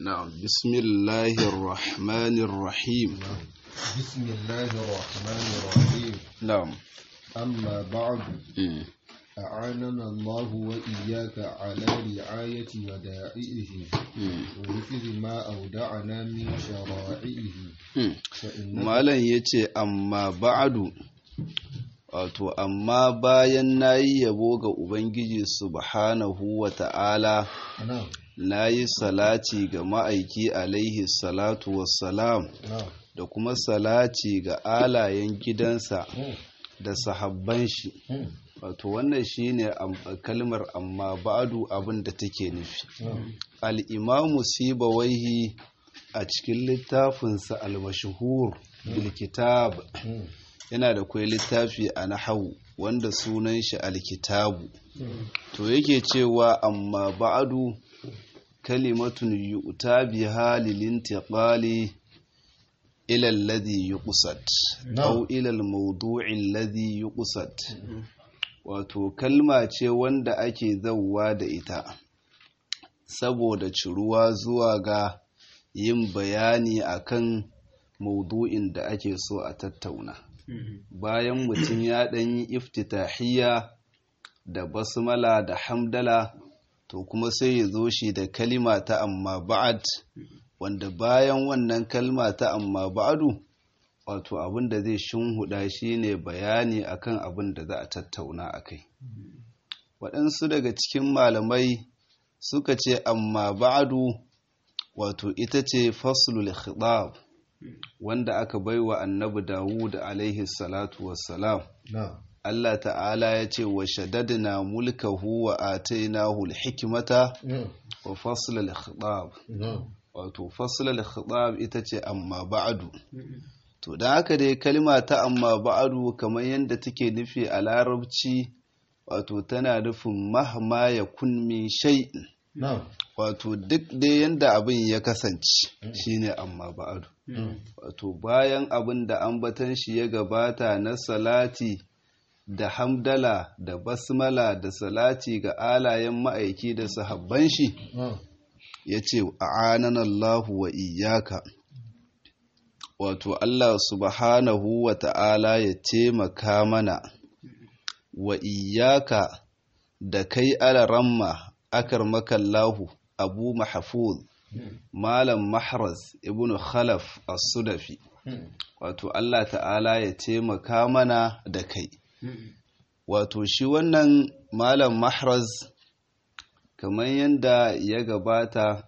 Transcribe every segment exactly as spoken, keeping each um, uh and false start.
نعم بسم الله الرحمن الرحيم بسم الله الرحمن الرحيم نعم أما بعد مم. أعاننا الله وإياك على رعاية ودائعه مم. ونفذ ما أودعنا من شرائعه مم. فإنك malam yace amma ba'du wato amma bayan nayi yabo ga ubangiji subhanahu wa ta'ala نعم nayi salati ga ma'aiki alaihi salatu wassalam نعم da kuma salati ga alayen gidansa مم. da sahabban shi مم. wato wannan shine am- kalmar amma ba'du abin da take nufi نعم al-imamu sibawaihi a cikin littafinsa al-mashhur bil kitab مم. yana da kwai littafi a nahawu wanda sunan shi al-kitabu مم. to yake cewa amma ba'du kalimatun yu'ta biha lil intiqali ila alladhi yuqsad Na'am. aw ila al-mawdu'i alladhi yuqsad wato kalma ce wanda ake zawwa da ita saboda ciruwa zuwa ga yin bayani akan maudu'in da ake so a tattauna bayan mutum ya ɗan yi iftitahiyya da basmala da hamdala to kuma sai ya zo shi da kalima ta amma ba'ad wanda bayan wannan kalma ta amma ba'adu wato abin da zai shimhuda shi ne bayani akan abin da za a tattauna a kai waɗansu daga cikin malamai suka ce amma ba'adu wato ita ce faslul khitab wanda aka baiwa annabi Dawud alaihi salatu wassalam نعم Allah ta'ala ya ce wa shaddadna mulkahu wa atainahu al-hikmata نعم wa faslul khitab نعم wato faslul khitab ita ce amma ba'adu to dan haka dai kalma ta amma ba'adu kamar yadda take nufi a larabci wato tana nufin mahma yakun min shay'in نعم wato duk dai yanda abin ya kasance shine amma ba'adu نعم wato bayan abin da ambatan shi ya gabata na salati da hamdala da basmala da salati ga alayen ma'aiki da sahabban shi نعم ya ce a'ananallahu wa iyaka wato Allah subhanahu wa ta'ala ya taimaka mana wa iyaka da kai alaramma akar makallahu abu mahfuz malam mahraz ibn khalaf as-sudafi wato Allah ta'ala ya taimaka mana da kai wato shi wannan malam mahraz kamar yadda ya gabata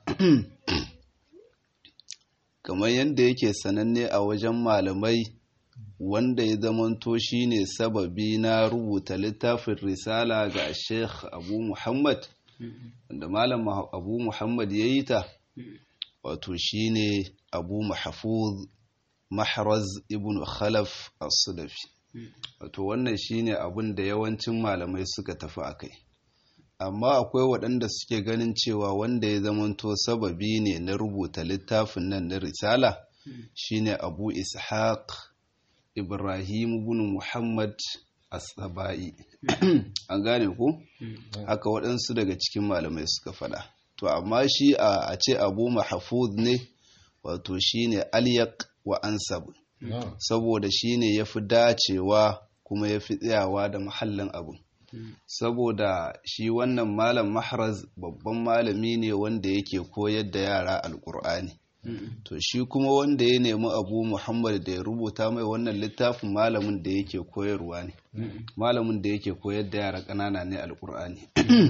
kamar yadda yake sananne a wajen malamai wanda ya zamanto shine sababi na rubuta littafin risala ga Sheikh Abu Muhammad wanda malam Abu Muhammad ya yi ta wato shine Abu Mahfuz Mahraz ibn Khalaf as-Sudafi wato wannan shine abin da yawancin malamai suka tafi akai amma akwai waɗanda suke ganin cewa wanda ya zamanto sababi ne na rubuta littafin nan na risala shine Abu Ishaq Ibrahim ibn Muhammad as-Sabai an gane ku haka waɗansu daga cikin malamai suka faɗa to amma shi a ce Abu Mahfuz ne wato shine alyaq wa ansab نعم saboda shine yafi dacewa kuma yafi tsayawa da mahallin abu saboda shi wannan malam mahraz babban malami ne wanda yake koyar da yara alkur'ani to shi kuma wanda ya nemi Abu Muhammad da ya rubuta mai wannan littafin malamin da yake koyarwa ne malamin da yake koyar da yara ƙanana ne alkur'ani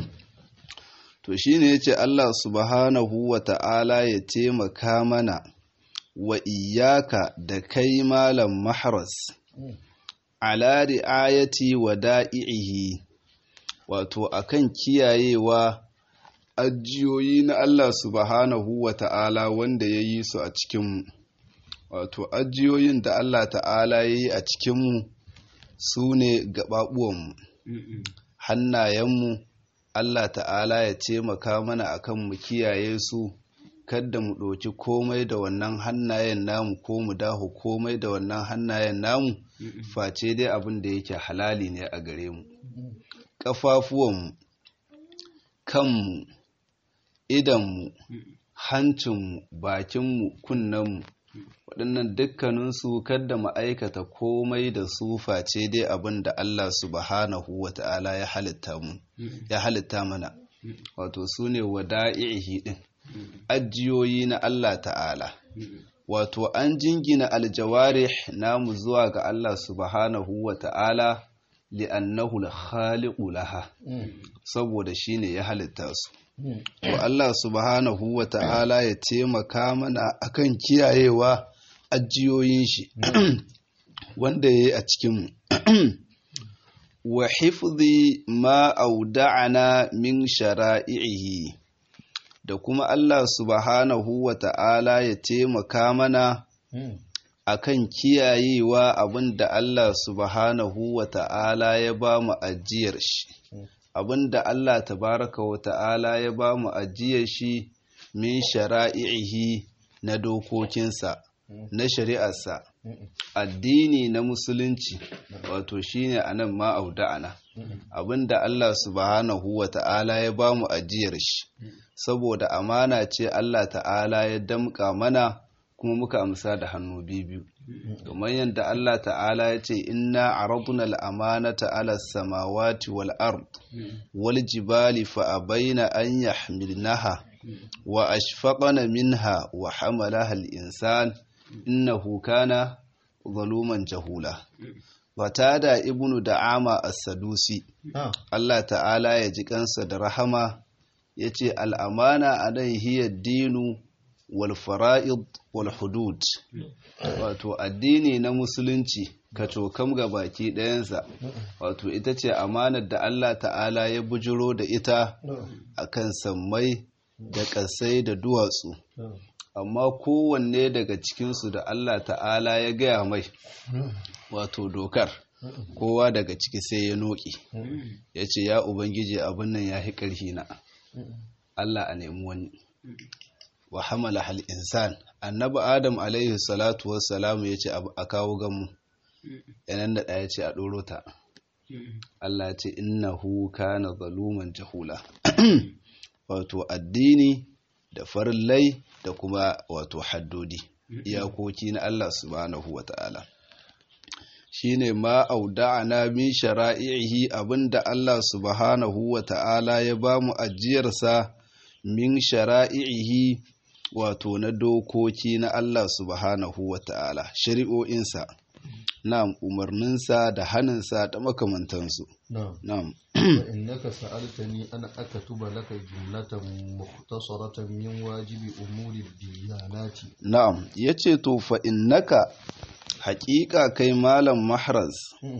to shine yace Allah subhanahu wa ta'ala ya taimaka mana wa iyaka da kai malam mahras ala ri'ayati wa da'i'ihi wato akan kiyayewa ajiyoyi na Allah subhanahu wa ta'ala wanda ya yi su a cikinmu wato ajiyoyin da Allah ta'ala ya yi a cikinmu su ne gaɓaɓuwanmu hannayenmu Allah ta'ala ya taimaka mana akan mu kiyaye su kada mu ɗauki komai da wannan hannayen namu ko mu dahu komai da wannan hannayen namu face dai abin da yake halali ne a gare mu ƙafafuwanmu kanmu idanmu hancinmu bakinmu kunnenmu waɗannan dukkaninsu kada mu aikata komai da su face dai abin da Allah subhanahu wa ta'ala ya halitta mu ya halitta mana wato su ne wada'ihi din ajiyoyi na Allah ta'ala wato an jingina aljawarih namu zuwa ga Allah subhanahu wa ta'ala li'annahu al-khaliqu laha saboda shine ya halitta su to Allah subhanahu wa ta'ala ya taimaka mana akan kiyayewa ajiyoyin shi wanda yayi a cikin mu wa hifzi ma auda'ana min shara'ihi da kuma Allah subhanahu wa ta'ala ya taimaka mana akan kiyayewa abinda Allah subhanahu wa ta'ala ya ba mu ajiyar shi abinda Allah tabaraka wa ta'ala ya ba mu ajiyar shi min shara'ihi na dokokinsa na shari'arsa addini na musulunci wato shine anan ma auda'ana abinda Allah subhanahu wa ta'ala ya ba mu ajiyar shi saboda amana ce Allah ta'ala ya damƙa mana kuma muka amsa da hannu biyu kamar yadda Allah ta'ala ya ce inna aradna al-amanata ala samawati wal ard wal jibali fa abaina an yahmilnaha wa ashfaqna minha wa hamalaha al-insan innahu kana zaluman jahula watada ibnu da'ama as-sadusi Allah ta'ala ya ji kansa da rahama yace al-amana anan hiya ad-dinu wal fara'id wal hudud wato addini na musulunci ka cokam ga baki ɗayansa wato ita ce amanar da Allah ta'ala ya bujiro da ita akan sammai da ƙasai da duwatsu amma kowanne daga cikinsu da Allah ta'ala ya gaya mai wato dokar kowa daga ciki sai ya noki ya ce ya ubangiji abin nan ya fi ƙarfi na Allah a nemi wani wa hamala hal insan annabi adam alaihi salatu wassalamu ya ce a kawo gamu yanan da ɗaya ce a ɗoro ta Allah ce innahu kana zaluman jahula wato addini da farillai da kuma wato haddodi iyakoki na Allah subhanahu wata'ala shine ma auda'ana min shara'ihi abinda Allah subhanahu wata'ala ya bamu ajiyarsa min shara'ihi wato na dokoki na Allah subhanahu wata'ala shari'o'insa na'am umarninsa da haninsa da makamantansu na'am wa innaka sa'altani an akatuba laka jumlatan mukhtasaratan min wajibi umuri diyanati na'am yace to fa innaka haqiqa kai malam mahraz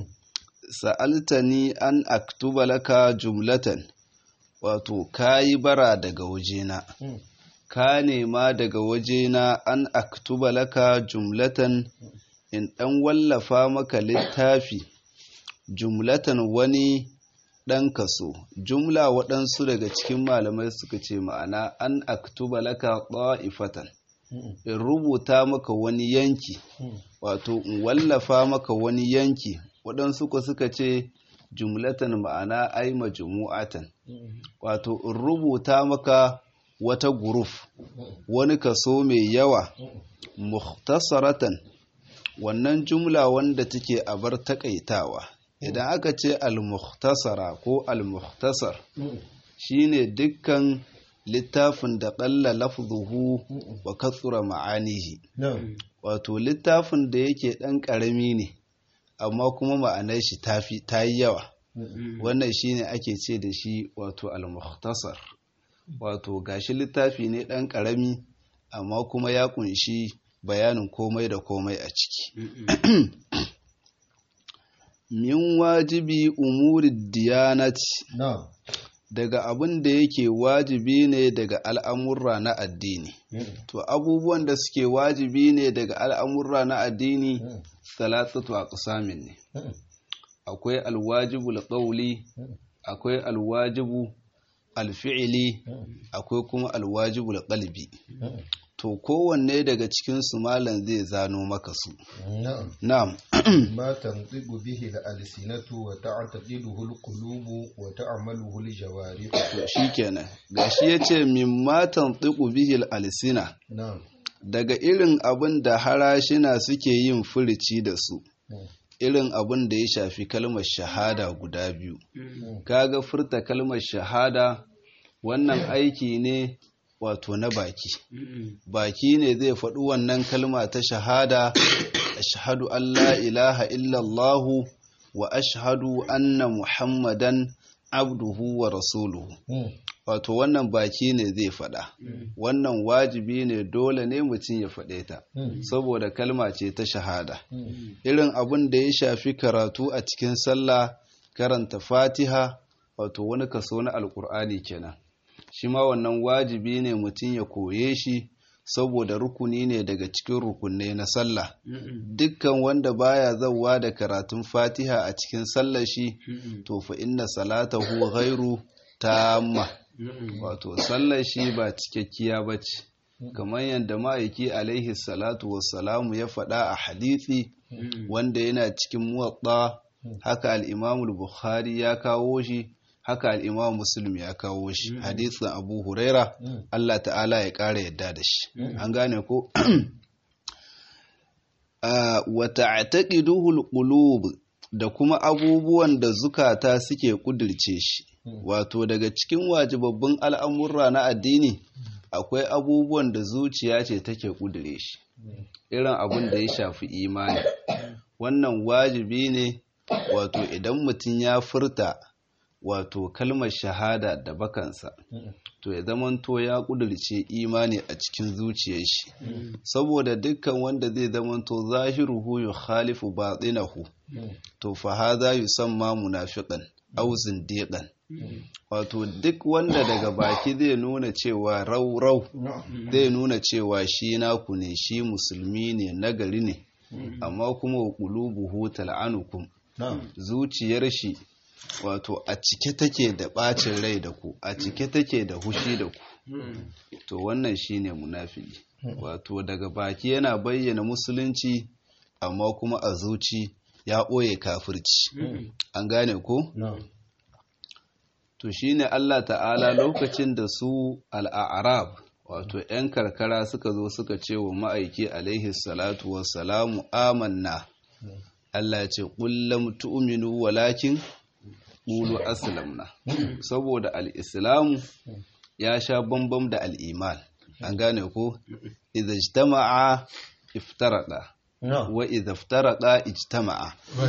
sa'altani an aktuba laka jumlatan wato kayi bara daga wajena ka nema daga wajena an aktuba laka jumlatan in ɗan wallafa maka littafi jumlatan wani ɗan kaso jumla waɗansu daga cikin malamai suka ce ma'ana an aktuba laka ɗa'ifatan in rubuta maka wani yanki wato in wallafa maka wani yanki waɗansu ko suka ce jumlatan ma'ana ai majmu'atan wato in rubuta maka wata guruf wani kaso mai yawa mukhtasaratan wannan jumla wanda take a bar takaitawa idan aka ce al-mukhtasara ko al-mukhtasar shine dukkan littafin da qalla lafzuhu wa kathura ma'anihi wato littafin da yake dan karami ne amma kuma ma'anar shi tafi tayi yawa wannan shine ake ce da shi wato al-mukhtasar wato gashi littafi ne dan karami amma kuma ya kunshi bayanin komai da komai a ciki min wajibi umuri diyanati daga abin da yake wajibi ne daga al'amurra na addini to abubuwan da suke wajibi ne daga al'amurra na addini salatatu aqsamin ne akwai alwajibul qawli akwai alwajibu alfi'li akwai kuma alwajibul qalbi to kowanne daga cikinsu malam zai zano maka su. na'am Na'am. ma tantiqu bihi al-alsinatu wa ta'taqiduhu al-qulubu wa ta'maluhu al-jawarih. To shikenan. Gashi yace mimma tantiqu bihi al-alsina. na'am Daga irin abin da harashina suke yin furici da su. Irin abin da ya shafi kalmar shahada guda biyu. Kaga furta kalmar shahada wannan aiki ne wato na baki. Baki ne zai faɗi wannan kalma ta shahada, ashhadu an la ilaha illallahu wa ashhadu anna muhammadan abduhu wa rasuluhu. Wato wannan baki ne zai faɗa. Wannan wajibi ne, dole ne mutum ya faɗe ta, saboda kalma ce ta shahada. Irin abin da ya shafi karatu a cikin sallah, karanta fatiha, wato wani kaso na alkur'ani kenan. Shi ma wannan wajibi ne mutum ya koye shi, saboda rukuni ne daga cikin rukunai na sallah. Dukkan wanda baya zawwa da karatun fatiha a cikin sallar shi, to fa inna salatahu ghairu tamma. Wato sallar shi ba cikakkiya bace. Kamar yadda ma'aiki alaihi salatu wassalamu ya faɗa a hadisi wanda yana cikin muwatta, haka al-Imam Bukhari ya kawo shi, haka al-Imam Muslim ya kawo shi, hadisin Abu Huraira, Allah ta'ala ya ƙara yadda da shi. An gane ko? Wa ta'taqiduhu al-qulub, da kuma abubuwan da zukata suke kudirce shi. Wato daga cikin wajibabbin al'amurra na addini akwai abubuwan da zuciya ce take kudire shi, irin abin da ya shafi imani. Wannan wajibi ne, wato idan mutum ya furta wato kalmar shahada da bakansa, to ya zamanto ya kudirce imani a cikin zuciyar shi, saboda dukkan wanda zai zamanto zahiruhu yukhalifu batinahu, to fa hadha yusamma munafiqan aw zindiqan. Wato duk wanda daga baki zai nuna cewa rau-rau, zai nuna cewa shi naku ne, shi musulmi ne, nagari ne, amma kuma wa qulubuhu tal'anukum, zuciyar shi wato a cike take da bacin rai da ku, a cike take da hushi da ku, to wannan shine munafiki. Wato daga baki yana bayyana musulunci, amma kuma a zuci ya ɓoye kafirci. An gane ko? To shi ne Allah ta'ala lokacin da su al'arab, wato ‘yan karkara suka zo suka ce wa ma'aiki alaihi salatu wassalamu amanna, Allah ya ce ƙullam tu'minu walakin ƙulu aslamna, saboda al'islamu ya sha bambam da al'iman. An gane ko? Idza ijtama'a iftaraqa wa idza iftaraqa ijtama'a.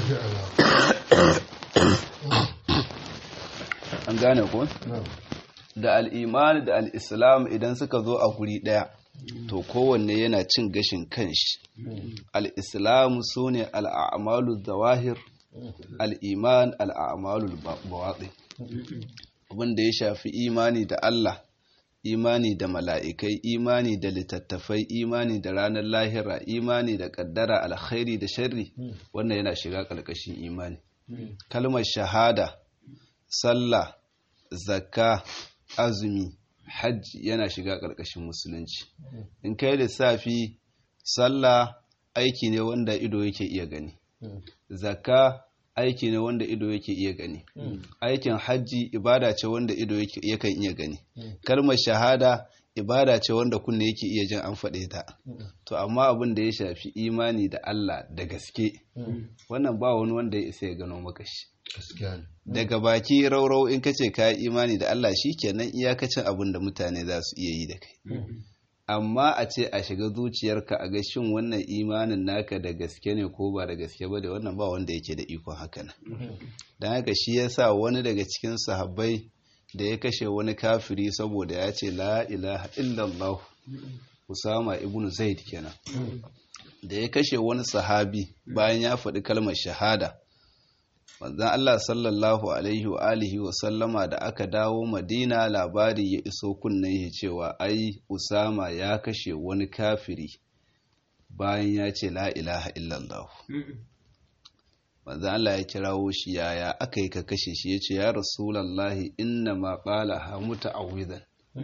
An gane ko? Da al'imani da al'islam idan suka zo a guri ɗaya, to kowanne yana cin gashin kanshi. Al'islamu su ne al'amalu zawahir, al'iman al'amalu bawaɗi. Abin da ya shafi imani da Allah, imani da mala'ikai, imani da littattafai, imani da ranar lahira, imani da ƙaddara alkhairi da sharri, wannan yana shiga ƙarƙashin imani. Kalmar shahada, sallah, zakka, azumi, hajji yana shiga ƙarƙashin musulunci. In kai lissafi, sallah aiki ne wanda ido yake iya gani, zakka aiki ne wanda ido yake iya gani, aikin hajji ibada ce wanda ido yakan iya gani, kalmar shahada ibada ce wanda kunne yake iya jin an faɗe ta. To amma abin da ya shafi imani da Allah da gaske, wannan ba wani wanda ya isa ya gano maka shi. Daga baki raurau in kace ka yi imani da Allah, shi kenan iyakacin abin da mutane za su iya yi da kai. Amma a ce a shiga zuciyarka a ga shin wannan imanin naka da gaske ne ko ba da gaske ba, da wannan ba wanda yake da ikon haka nan. Don haka shi yasa wani daga cikin sahabbai da ya kashe wani kafiri saboda ya ce la ilaha illallah, Usama ibn Zaid kenan, da ya kashe wani sahabi bayan ya faɗi kalmar shahada, manzon Allah sallallahu alaihi wa alihi wa sallama da aka dawo Madina, labari ya iso kunnen ya cewa ai Usama ya kashe wani kafiri bayan ya ce la ilaha illallah. Manzon Allah ya kirawo shi, yaya aka yi ka kashe shi? Ya ce ya rasulallahi inna ma qala ha muta'awwidan,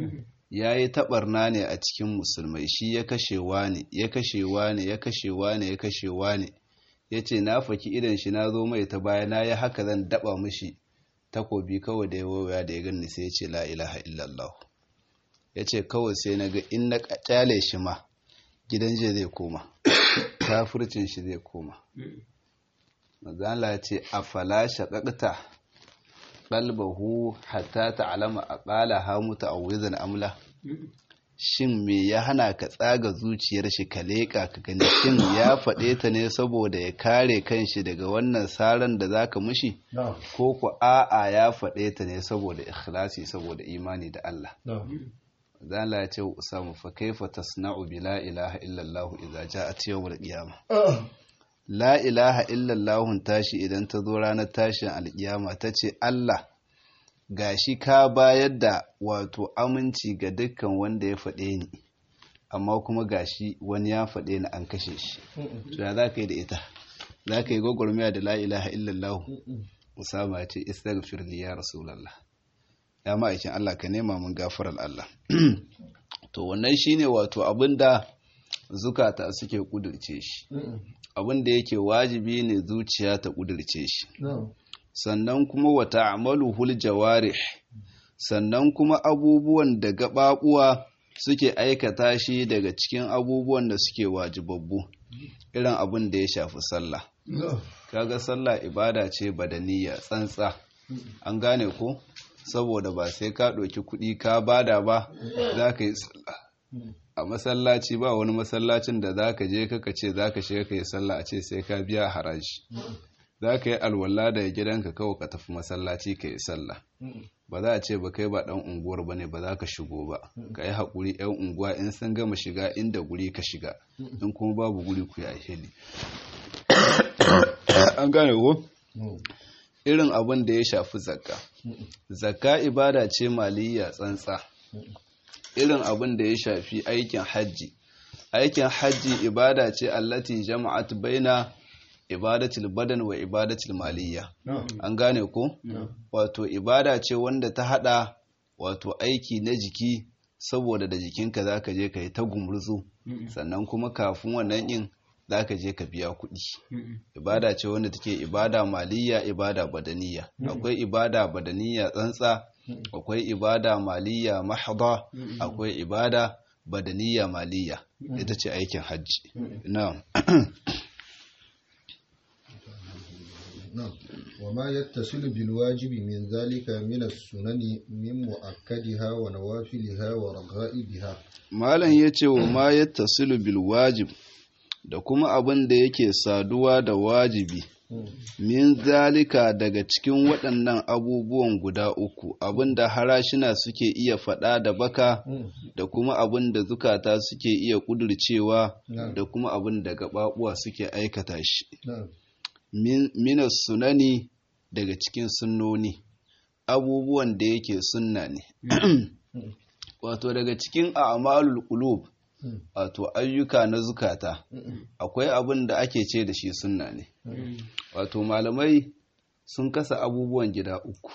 ya yi taɓarna ne a cikin musulmai, shi ya kashewa ne ya kashewa ne ya kashewa ne ya kashewa ne, ya ce na faki idan shi na zo mai ta baya na yi haka zan daɓa mushi takobi kawai da ya waya da ya gani sai ya ce la ilaha illallah. Ya ce kawai sai na ga in na kyale shi ma gidan je zai koma, kafircin shi zai koma. Mazala ce a fala shaƙaƙta ɗalbahu hatta ta'alama a ƙala hamuta a wizan amla. Shin me ya hana ka tsaga zuciyar shi ka leƙa ka gani shin ya faɗe ta ne saboda ya kare kanshi daga wannan saran da zaka mushi, ko ku a'a ya faɗe ta ne saboda ikhlasi, saboda imani da Allah. Zala ya ce Usama fa kaifa tasna'u bi la ilaha illallah idza ja'at yawmul qiyamah. La ilaha illallah tashi idan ta zo ranar tashin alkiyama ta ce Allah gashi ka bayar da wato aminci ga dukkan wanda ya faɗe ni, amma kuma gashi wani ya faɗe ni an kashe shi. To ya za ka yi da ita? Za ka yi gwagwarmaya da la ilaha illallah? Usama ya ce istaghfir li ya rasulallah, ya ma'aikin Allah ka nema mun gafarar Allah. To wannan shine wato abinda zukata suke kudurce shi, abinda yake wajibi ne zuciya ta kudurce shi. Sannan kuma wa ta'maluhul jawarih, sannan kuma abubuwan da gababuwa suke aikata shi daga cikin abubuwan da suke wajibabbu, irin abin da ya shafi sallah. Kaga sallah ibada ce badaniya tsantsa, an gane ko? Saboda ba sai ka ɗauki kuɗi ka bada ba za ka yi sallah a masallaci. Ba wani masallacin da za ka je kaka ce za ka shiga ka yi sallah a ce sai ka biya haraji. Za ka yi alwala da gidanka kawai ka tafi masallaci ka yi sallah. Ba za a ce ba kai ba ɗan unguwar ba ne ba za ka shigo ba. Ka yi haƙuri 'yan unguwa in sun gama shiga inda guri ka shiga, in kuma babu guri ku yi heli. An gane ko? Irin abin da ya shafi zakka. Zakka ibada ce maliyya tsantsa. Irin abin da ya shafi aikin hajji. Aikin hajji ibada ce allati jama'at baina ibadatul badan wa ibadatul maliyya. An gane ko? Wato ibada ce wanda ta hada wato aiki na jiki, saboda da jikinka zaka je ka yi ta gumurzu, sannan kuma kafin wannan yin zaka je ka biya kuɗi. Ibada ce wanda take ibada maliyya, ibada badaniya. Akwai ibada badaniya tsantsa, akwai ibada maliyya mahdha, akwai ibada badaniya maliyya. Ita ce aikin hajji. Na'am. وما يتصل بالواجب من ذلك من السنن من مؤكدها ونوافلها ورغائبها. Malam yace wa ma yattasilu bil wajib, da kuma abin da yake saduwa da wajibi, min zalika daga cikin waɗannan abubuwan guda uku, abin da harashina suke iya faɗa da baka, da kuma abin da zukata suke iya ƙudurcewa, da kuma abin da gaɓaɓuwa suke aikata shi. Minas sunani, daga cikin sunnoni, abubuwan da yake sunna ne. Wato daga cikin a'malul qulub, wato ayyuka na zukata, akwai abin da ake ce da shi sunna ne. Wato malamai sun kasa abubuwan gida uku.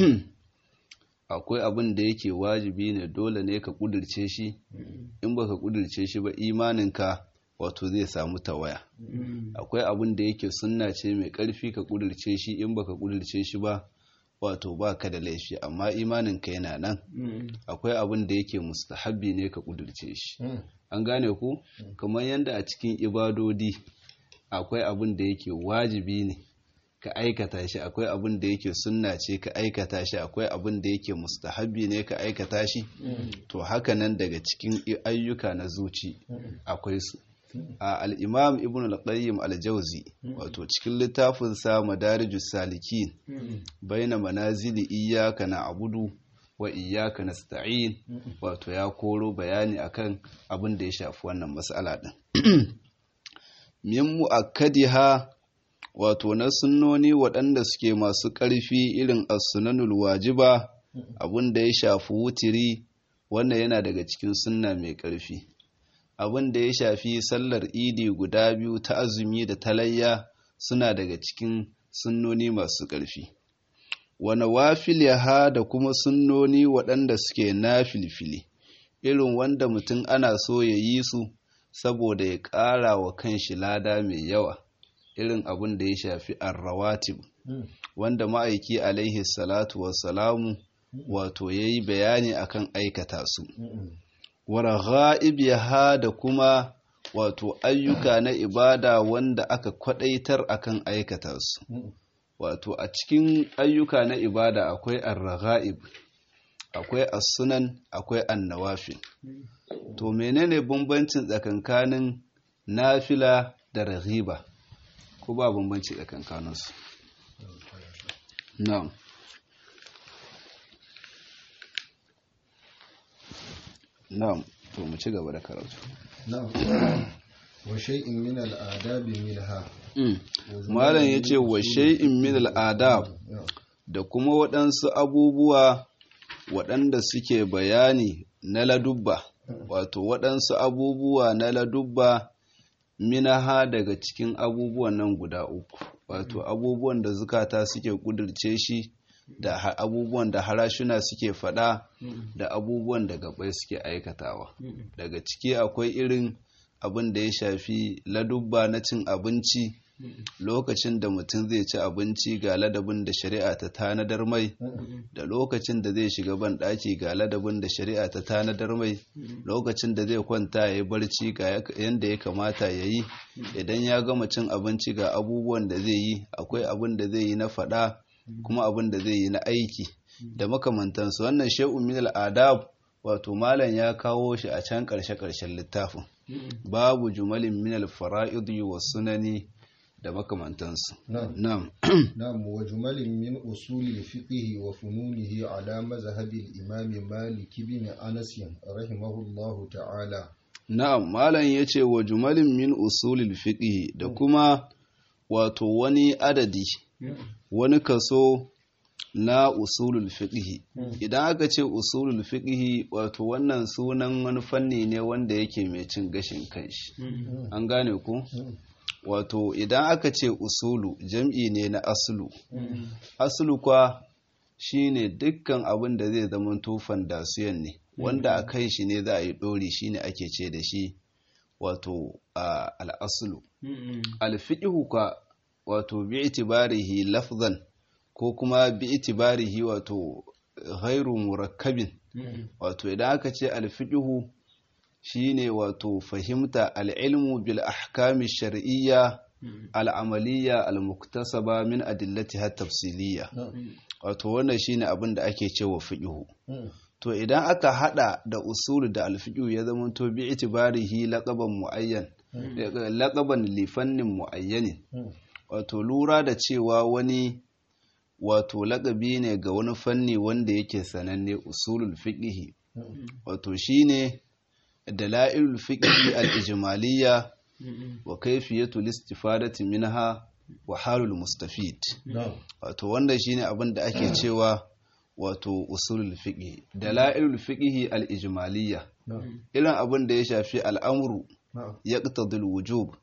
Akwai abin da yake wajibi ne, dole ne ka kudirce shi, in baka kudirce shi ba imaninka wato zai samu tawaya. Akwai abin da yake sunna ce mai ƙarfi, ka kudirce shi, in baka kudirce shi ba wato baka da laifi, amma imaninka yana nan. Akwai abin da yake mustahabbi ne ka kudirce shi. An gane ku? Kamar yadda a cikin ibadodi akwai abin da yake wajibi ne ka aikata shi, akwai abin da yake sunna ce ka aikata shi, akwai abin da yake mustahabbi ne ka aikata shi. To haka nan daga cikin ayyuka na zuci akwai su. Al-Imam Ibn al-Qayyim al-Jawzi, wato cikin littafinsa Madarijus Salikin, baina manazili iyyaka na'budu wa iyyaka nasta'in, wato ya koro bayani akan abin da ya shafi wannan mas'ala din. Min mu'akkadiha, wato na sunnoni waɗanda suke masu ƙarfi, irin as-sunanul wajiba, abin da ya shafi wutiri, wannan yana daga cikin sunna mai ƙarfi. Abin da ya shafi sallar idi guda biyu ta azumi da talayya suna daga cikin sunnoni masu ƙarfi. Wa nawafiliha, da kuma sunnoni waɗanda suke nafilfili, irin wanda mutum ana so ya yi su saboda ya ƙara wa kanshi lada mai yawa, irin abin da ya shafi arrawatib wanda ma'aiki alaihi salatu wassalamu wato ya yi bayani akan aikata su. Waraga'ib yaha da kuma wato ayyuka na ibada wanda aka kwadaitar akan aikata su. Wato a cikin ayyuka na ibada akwai arraga'ib, akwai as-sunan, akwai an-nawafil. To menene bambancin tsakankanin nafila da raghiba? Ko ba bambanci tsakankanin su? Na'am. Na'am, to mu ci gaba da karatu. Na'am. Wa shay'in min al-adab minha. Malam yace wa shay'in min al-adab da kuma waɗansu abubuwa waɗanda suke bayani na ladubba, wato waɗansu abubuwa na ladubba minaha daga cikin abubuwan nan guda uku, wato abubuwan da zukata suke kudirce shi, da abubuwan da harashuna suke faɗa, da abubuwan da gabai suke aikatawa. Daga ciki akwai irin abin da ya shafi ladubba na cin abinci. Lokacin da mutum zai ci abinci ga ladabin da shari'a ta tanadar mai, da lokacin da zai shiga ban ɗaki ga ladabin da shari'a ta tanadar mai, lokacin da zai kwanta ya yi barci ga yadda ya kamata ya yi, idan ya gama cin abinci ga abubuwan da zai yi, akwai abin da zai yi na faɗa kuma abin da zai yi na aiki da makamantansu. Wannan shay'un min al-adab wato malam ya kawo shi a can ƙarshe-ƙarshen littafin, babu jumalin min al-fara'id wa sunani da makamantansu. Na'am. Na'am, wa jumalin min usulil fiqh wa fununihi ala mazhabil imam Malik ibn Anas rahimahullahu ta'ala. Na'am, malam yace wa jumalin min usulil fiqh da kuma wato wani adadi, wani kaso na usulul fiqh. Idan aka ce usulul fiqh wato wannan sunan wani fanni ne wanda yake mai cin gashin kanshi. An gane ku? Wato idan aka ce usulu jam'i ne na aslu. Aslu kwa shine dukkan abin da zai zama tufan dasiyan ne, wanda a kai shi ne za a yi ɗori, shine ake ce da shi wato al'aslu. Alfiqhu kwa wato bi itibarihi lafzan ko kuma bi itibarihi wato ghairu murakkabin. Wato idan aka ce alfiqhu shine wato fahimta al'ilmu bil ahkami shar'iyya al'amaliyya al-muktasaba min adillatiha tafsiliyya. Wato wannan shine abin da ake cewa fiqhu. To idan aka hada da usul da al-fiqhu ya zama to bi itibarihi laqaban muayyan, laqaban li fannin muayyanin. Wato lura da cewa wani wato laqabi ne ga wani fanni wanda yake sananne, usulul fiqh. Wato shine dalailul fiqh al-ijmaliyya wa kayfiyatul istifadati minha wa halul mustafid. Wato wanda shine abin da ake cewa wato usulul fiqh, dalailul fiqh al-ijmaliyya, irin abin da ya shafi al'amru yaqtadi al-wujub,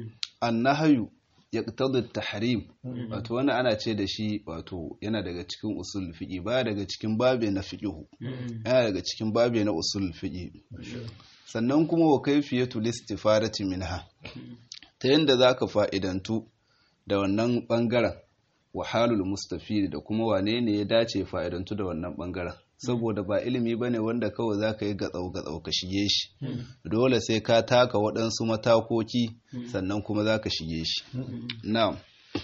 an-nahyu yaqtadi at-tahrim. Wato wannan ana ce da shi wato yana daga cikin usulul fiqh, ba daga cikin babe na fiqh, yana daga cikin babe na usulul fiqh. Sannan kuma wa kayfiyatul istifadati minha, ta yanda zaka fa'idantu da wannan bangaren, wa halul mustafid da kuma wane ne ya dace fa'idantu da wannan bangaren. Saboda ba ilimi bane wanda kawai zaka yi gatsau gatsau ka shige shi, dole sai ka taka waɗansu matakoki sannan kuma zaka shige shi. Na'am.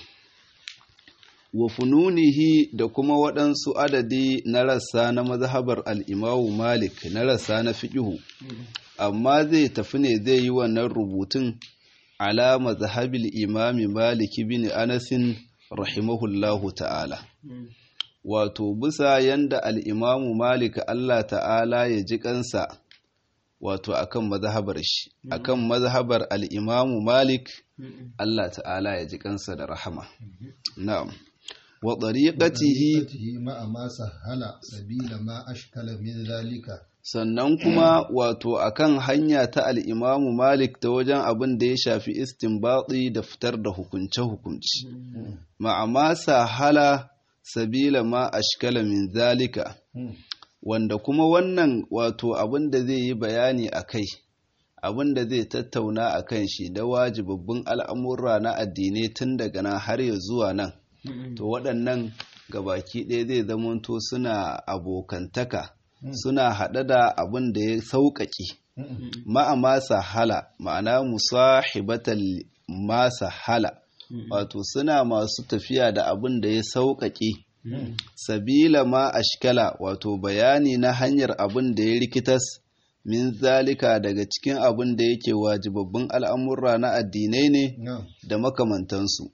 Wa fununihi da kuma waɗansu adadi na rassa na mazhabar al-Imam Malik, na rassa na fiqhu, amma zai tafi ne zai yi wannan rubutun ala mazhabil Imam Malik bin Anas rahimahullahu ta'ala. Wato bisa yanda al-Imam Malik Allah ta'ala ya ji kansa, wato akan mazhabar shi, akan mazhabar al-Imam Malik Allah ta'ala ya ji kansa da rahama. Na'am. Wa tariqatihi ma ma sahala sabila ma ashkala min zalika. Sannan kuma wato akan hanya ta al-Imam Malik ta wajen abin da ya shafi istinbati da fitar da hukunce hukunci. Ma ma sahala sabila ma ashkala min zalika. wanda kuma wannan wato abin da zai yi bayani a kai abin da zai tattauna a kan shi da wajibabbin al'amurra na addinai tun daga nan har ya zuwa nan to waɗannan gabaki ɗaya zai zamanto suna abokantaka suna haɗe da abin da ya sauƙaƙe ma'a masa hala ma'ana musahibatal masa hala wato suna masu tafiya da abin da ya sauƙaƙe sabila ma ashkala wato bayani na hanyar abin da ya rikitas min zalika daga cikin abin da yake wajibabbin al'amurra na addinai ne da makamantansu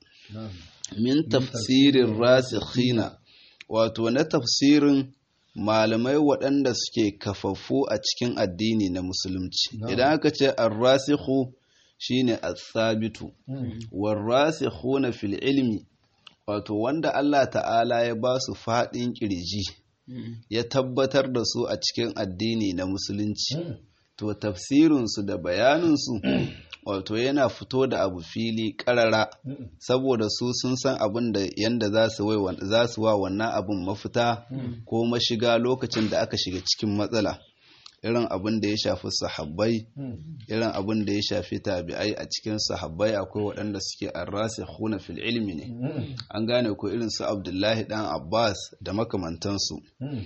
min tafsirin rasikhina wato na tafsirin malamai waɗanda suke kafaffu a cikin addini na musulunci idan aka ce ar-rasikhu shine as-sabitu war-rasikhuna fil ilmi wato wanda Allah ta'ala ya ba su faɗin ƙirji ya tabbatar da su a cikin addini na musulunci to tafsirinsu da bayaninsu wato yana fito da abu fili ƙarara saboda su sun san abin da yanda za su wa wannan abin mafita ko mashiga lokacin da aka shiga cikin matsala irin abin da ya shafi sahabbai irin abin da ya shafi tabi'ai a cikin sahabbai akwai waɗanda suke arrasikhuna fil ilmi ne an gane ko irin su Abdullahi dan Abbas da makamantansu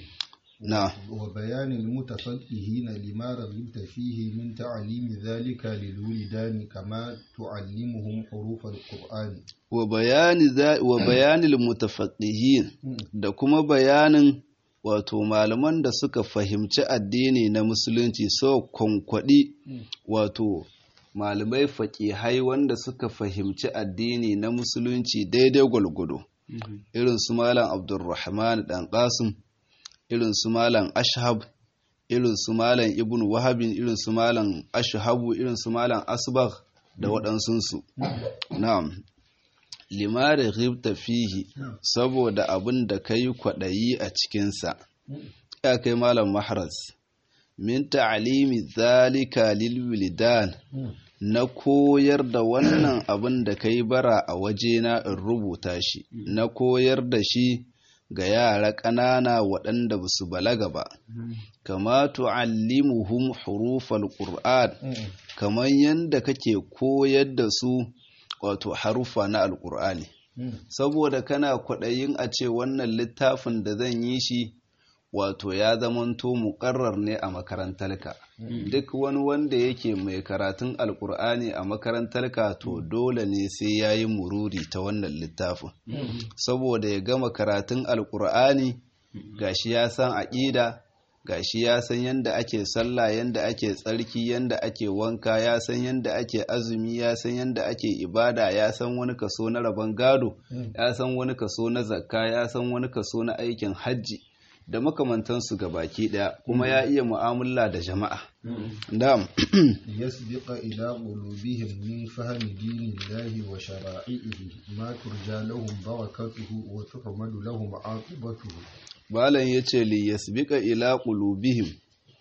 na wa bayanin mutafaqihina lima raghibta fihi min ta'limi dhalika lil wulidani kama tu'allimuhum huruf al-qur'an wa bayani wa bayanil mutafaqihin da kuma bayanin wato malaman da suka fahimci addini na musulunci so kwankwaɗi wato malamai faƙihai wanda suka fahimci addini na musulunci daidai gwalgwado irin su malam abdurrahman dan qasim irin su malam ashhab irin su malam ibn wahabin irin su malam ashhabu irin su malam asbagh da waɗansunsu na'am limari ghibta fihi saboda abin da ka yi kwaɗayi a cikinsa ya kai malam mahraz min ta'alimi zalika lil wilidan na koyar da wannan abin da ka yi bara a wajena in rubuta shi na koyar da shi ga yara ƙanana waɗanda ba su balaga ba kama tu'allimuhum hurufal qur'an kamar yadda kake koyar da su wato harufa na alkur'ani saboda kana kwaɗayin a ce wannan littafin da zan yi shi wato ya zamanto muƙarrar ne a makarantarka duk wani wanda yake mai karatun alkur'ani a makarantarka to dole ne sai ya yi mururi ta wannan littafin saboda ya gama karatun alkur'ani gashi ya san aƙida gashi ya san yanda ake sallah yanda ake tsarki yanda ake wanka ya san yanda ake azumi ya san yanda ake ibada ya san wani kaso na rabon gado ya san wani kaso na zakka ya san wani kaso na aikin hajji da makamantansu baki daya kuma ya iya mu'amala da jama'a na'am yasbiqa ila qulubihim min fahmi dinillahi wa shara'ihi ma turja lahum barakatuhu wa tuhmadu lahum aqibatuhu Malam ya ce li yasbika ila qulubihim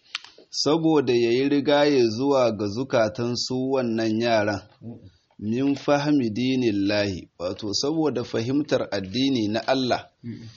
saboda yayi rigaye zuwa ga zukatan su wannan yaran min fahmi dinillahi wato saboda fahimtar addini na Allah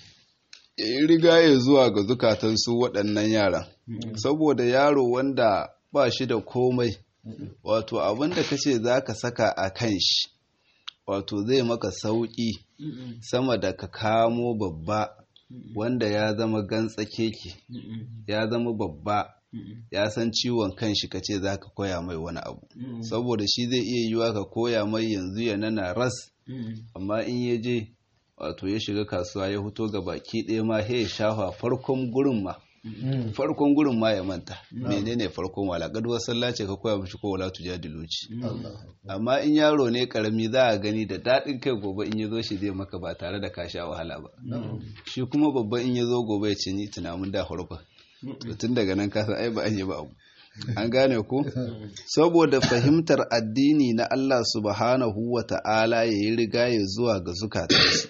yayi rigaye zuwa ga zukatan su waɗannan yaran saboda yaro wanda ba shi da komai wato abinda kace zaka saka a kan shi wato zai maka sauki sama da ka kamo babba wanda ya zama gantsa keke ya zama babba ya san ciwon kanshi kace zaka koya mai wani abu saboda shi zai iya yiwa ka koya mai yanzu ya nana ras amma in ya je wato ya shiga kasuwa ya fito ga baki ɗaya ma ya shafa farkon gurin ma farkon gurin ma ya manta menene farkon wala gaduwar sallah ce ka koya mishi ko wala tujadiluci amma in yaro ne karami za a gani da daɗin kai gobe in ya zo shi zai maka ba tare da ka sha wahala ba shi kuma babba in ya zo gobe ya ce ni tunamin da farko tun daga nan ka san ai ba an yi ba abu an gane ku saboda fahimtar addini na Allah subhanahu wa ta'ala yayi riga ya zuwa ga zukatansu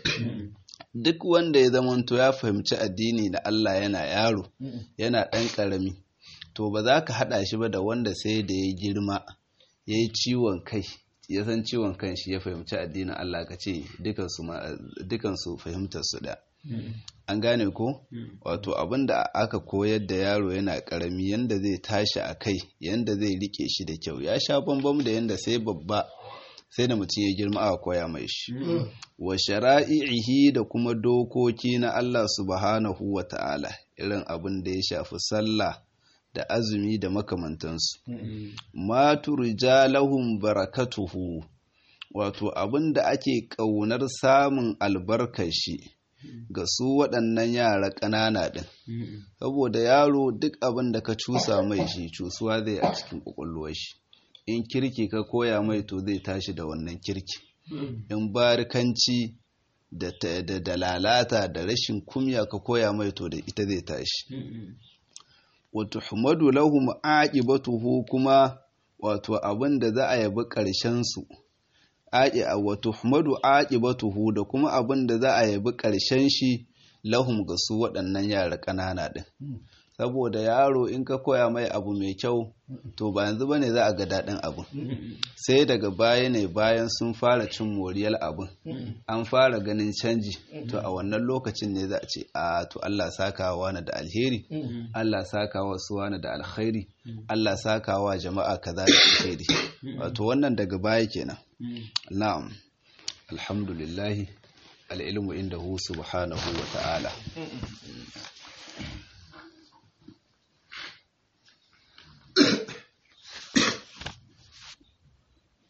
duk wanda ya zamanto ya fahimci addini na Allah yana yaro yana ɗan ƙarami to ba za ka haɗa shi ba da wanda sai da ya girma ya yi ciwon kai ya san ciwon kan shi ya fahimci addinin Allah ka ce dukansu fahimtar su da an gane ko wato abinda aka koyar da yaro yana karami yanda zai tashi a kai yanda zai rike shi da kyau ya sha bambam da yanda sai babba sai da mutum ya girma a koya mai shi wa shara'ihi da kuma dokoki na Allah subhanahu wa ta'ala irin abin da ya shafi sallah da azumi da makamantansu ma turja lahum barakatuhu wato abin da ake ƙaunar samun albarkar shi ga su waɗannan yara ƙanana ɗin saboda yaro duk abin da ka cusa mai shi cusuwa zai a cikin ƙwaƙwalwar shi in kirki ka koya mai to zai tashi da wannan kirki in barikanci da, da, da lalata da rashin kumya ka koya mai to da ita zai tashi wato hamadu lahum aqibatuhu kuma wato abin da za a yabi ƙarshen su wato hamadu aqibatuhu da kuma abin da za a yabi ƙarshen shi lahum ga su waɗannan yara ƙanana ɗin saboda yaro in ka koya mai abu mai kyau to ba yanzu bane za a ga daɗin abu sai daga baya ne bayan sun fara cin moriyar abun an fara ganin canji to a wannan lokacin ne za a ce a to Allah saka wa na da alheri Allah saka wa su wani da alkhairi Allah saka wa jama'a kaza da alheri wato wannan daga baya kenan na'am alhamdulillah al-ilmu indahu subhanahu wa ta'ala